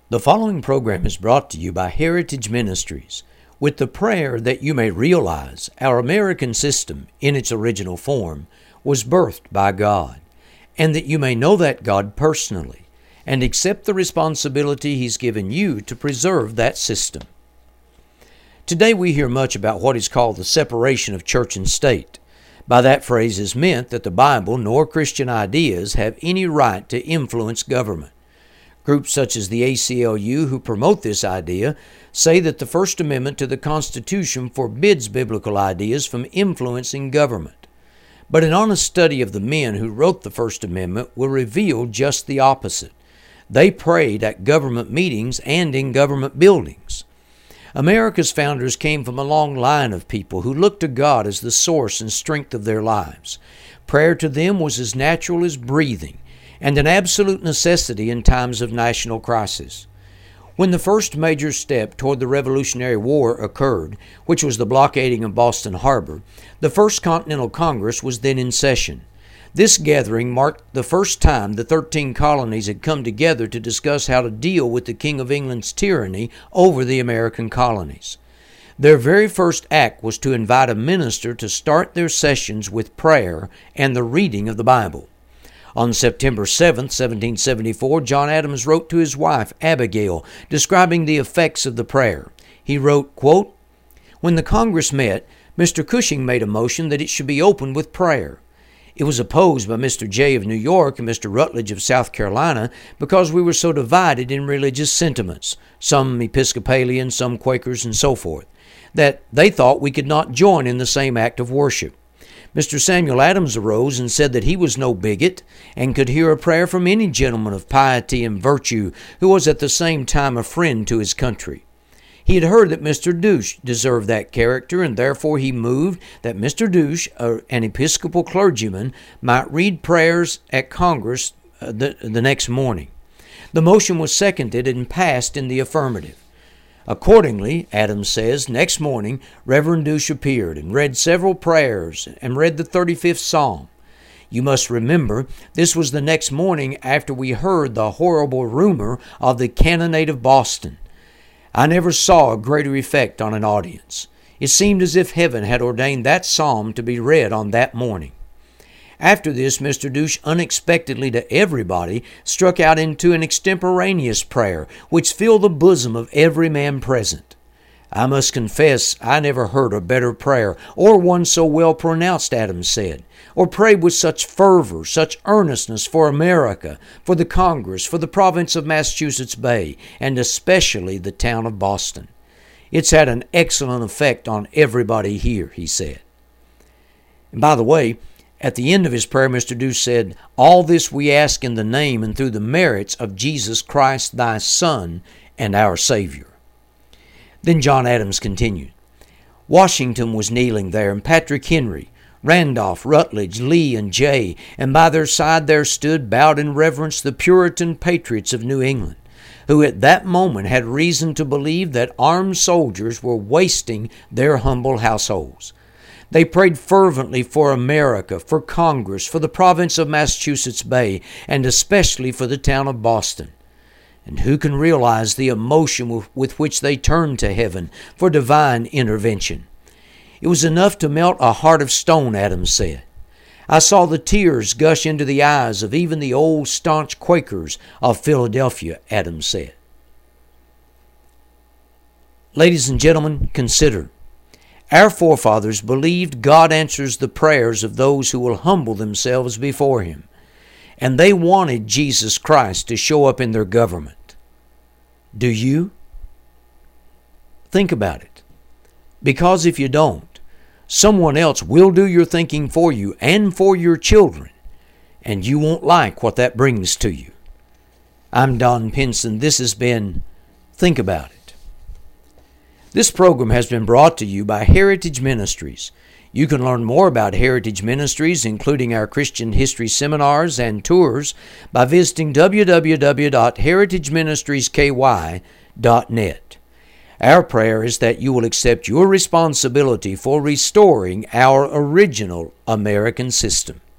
The following program is brought to you by Heritage Ministries with the prayer that you may realize our American system in its original form was birthed by God, and that you may know that God personally and accept the responsibility He's given you to preserve that system. Today we hear much about what is called the separation of church and state. By that phrase is meant that the Bible nor Christian ideas have any right to influence government. Groups such as the ACLU, who promote this idea, say that the First Amendment to the Constitution forbids biblical ideas from influencing government. But an honest study of the men who wrote the First Amendment will reveal just the opposite. They prayed at government meetings and in government buildings. America's founders came from a long line of people who looked to God as the source and strength of their lives. Prayer to them was as natural as breathing, and an absolute necessity in times of national crisis. When the first major step toward the Revolutionary War occurred, which was the blockading of Boston Harbor, the First Continental Congress was then in session. This gathering marked the first time the 13 colonies had come together to discuss how to deal with the King of England's tyranny over the American colonies. Their very first act was to invite a minister to start their sessions with prayer and the reading of the Bible. On September 7, 1774, John Adams wrote to his wife, Abigail, describing the effects of the prayer. He wrote, quote, "When the Congress met, Mr. Cushing made a motion that it should be opened with prayer. It was opposed by Mr. Jay of New York and Mr. Rutledge of South Carolina because we were so divided in religious sentiments, some Episcopalians, some Quakers, and so forth, that they thought we could not join in the same act of worship. Mr. Samuel Adams arose and said that he was no bigot and could hear a prayer from any gentleman of piety and virtue who was at the same time a friend to his country. He had heard that Mr. Douche deserved that character, and therefore he moved that Mr. Douche, an Episcopal clergyman, might read prayers at Congress the next morning. The motion was seconded and passed in the affirmative. Accordingly, Adams says, next morning, Reverend Douche appeared and read several prayers and read the 35th Psalm. You must remember, this was the next morning after we heard the horrible rumor of the cannonade of Boston. I never saw a greater effect on an audience. It seemed as if heaven had ordained that psalm to be read on that morning. After this, Mr. Douche unexpectedly to everybody struck out into an extemporaneous prayer, which filled the bosom of every man present. I must confess I never heard a better prayer, or one so well pronounced, Adams said, or prayed with such fervor, such earnestness for America, for the Congress, for the province of Massachusetts Bay, and especially the town of Boston. It's had an excellent effect on everybody here, he said. And by the way, at the end of his prayer, Mr. Douche said, "All this we ask in the name and through the merits of Jesus Christ, thy Son, and our Savior." Then John Adams continued, "Washington was kneeling there, and Patrick Henry, Randolph, Rutledge, Lee, and Jay, and by their side there stood, bowed in reverence, the Puritan patriots of New England, who at that moment had reason to believe that armed soldiers were wasting their humble households. They prayed fervently for America, for Congress, for the province of Massachusetts Bay, and especially for the town of Boston. And who can realize the emotion with which they turned to heaven for divine intervention? It was enough to melt a heart of stone," Adams said. "I saw the tears gush into the eyes of even the old staunch Quakers of Philadelphia," Adams said. Ladies and gentlemen, consider. Our forefathers believed God answers the prayers of those who will humble themselves before Him, and they wanted Jesus Christ to show up in their government. Do you? Think about it. Because if you don't, someone else will do your thinking for you and for your children, and you won't like what that brings to you. I'm Don Pinson. This has been Think About It. This program has been brought to you by Heritage Ministries. You can learn more about Heritage Ministries, including our Christian history seminars and tours, by visiting www.heritageministriesky.net. Our prayer is that you will accept your responsibility for restoring our original American system.